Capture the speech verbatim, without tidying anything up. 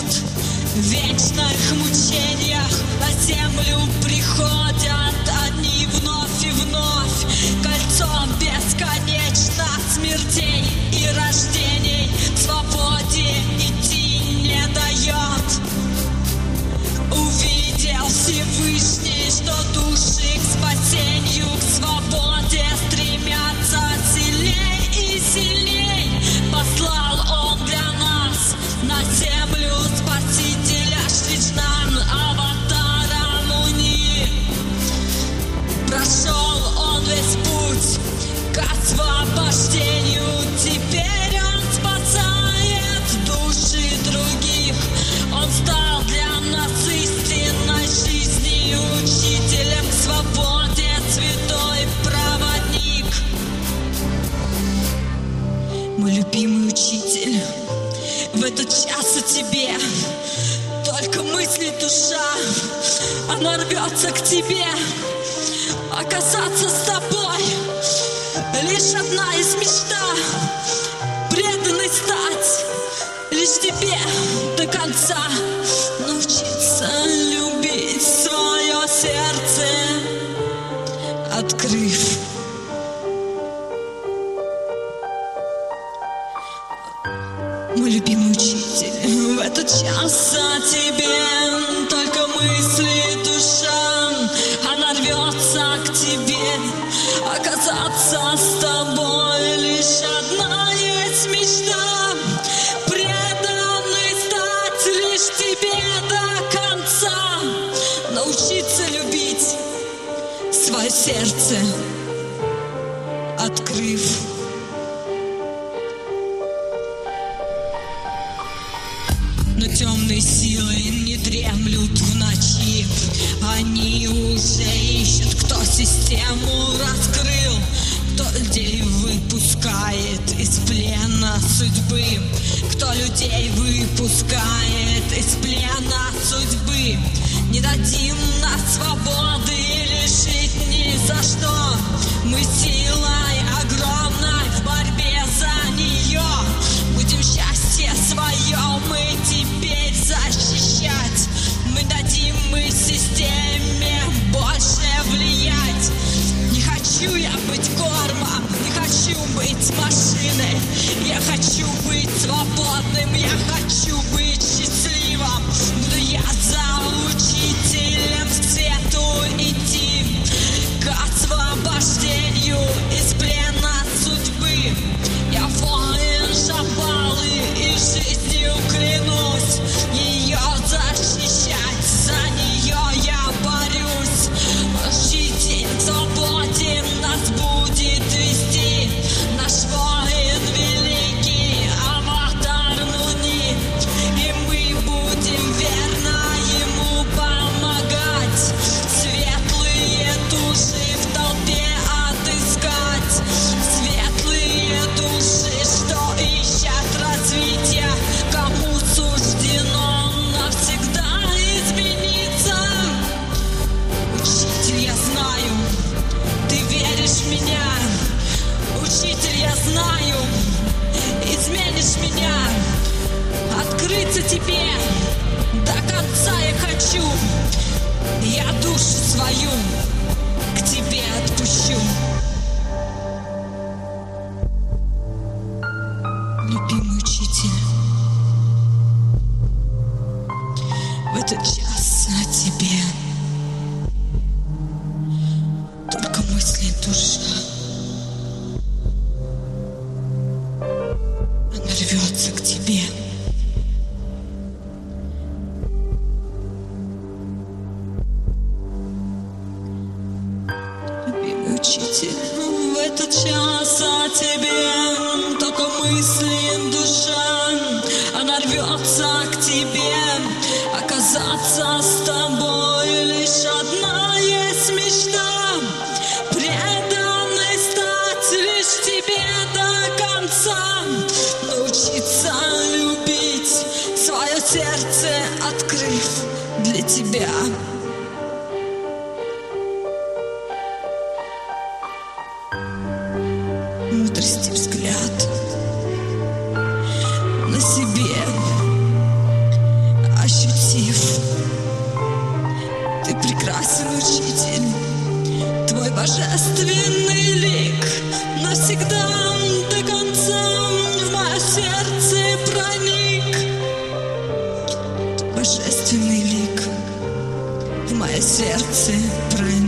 В вечных мучениях на землю приходят одни вновь и вновь. Кольцом бесконечно смертей и рождений к свободе идти не дает. Увидел Всевышний, что души к спасению, к свободе стремятся сильней и сильней. Послал Он для нас на землю Спасителя Шричнан, аватара Муни. Прошел Он весь путь к освобождению. Теперь Он спасает души других. Он стал для нас истинной жизнью, учителем к свободе, святой проводник. Мой любимый учитель, в этот час о тебе только мыслит душа. Она рвется к тебе, оказаться с тобой. Лишь одна из мечта, преданной стать лишь тебе до конца. Научиться любить свое сердце, открыв. Мой любимый учитель, в этот час о тебе только мысли душа. Она рвется к тебе, оказаться с тобой. Лишь одна есть мечта, преданной стать лишь тебе до конца. Научиться любить свое сердце, открыв. Но темные силы не дремлют в ночи. Они уже ищут, кто систему раскрыл, кто людей выпускает из плена судьбы, кто людей выпускает из плена судьбы. Не дадим нас свободы лишить ни за что. Мы силой огромной в борьбе за нее будем счастье свое мы теперь защищать. Мы дадим мы системе больше влиять. Не хочу я быть кормом, не хочу быть машиной. Я хочу быть свободным, я хочу быть счастливым. Буду я за учителем к свету идти, к освобождению из плена судьбы. Я воин Шабалы и жизнью клянусь ее защищать, за нее я борюсь. Учитель к свободе нас будет вести, наш воин великий аватар Муни. И мы будем верно ему помогать, светлые души в толпе отыскать. Светлые души, что ищут развития, кому суждено навсегда измениться. Учитель, я знаю, ты веришь в меня. Учитель, я знаю, изменишь меня. Открыться тебе до конца я хочу. Я душу свою к тебе отпущу. Любимый учитель, в этот час о тебе только мыслит душа. Она рвется к тебе. Любимый учитель, в этот час о тебе только мыслит душа. Она рвется к тебе, оказаться с тобой. Лишь одна есть мечта, преданной стать лишь тебе до конца. Научиться любить свое сердце, открыв для тебя. Мудрости взгляд на себе божественный лик навсегда до конца в мое сердце проник. Божественный лик в мое сердце проник.